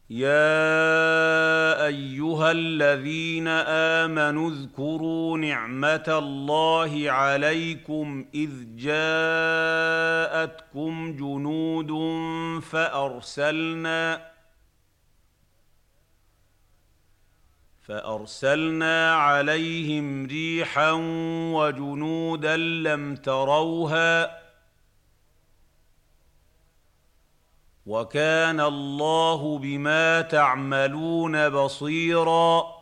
يَا أَيُّهَا الَّذِينَ آمَنُوا اذْكُرُوا نِعْمَةَ اللَّهِ عَلَيْكُمْ إِذْ جَاءَتْكُمْ جُنُودٌ فَأَرْسَلْنَا عَلَيْهِمْ رِيحًا وَجُنُودًا لَّمْ تَرَوْهَا ۚ وَكَانَ اللَّهُ بِمَا تَعْمَلُونَ بَصِيرًا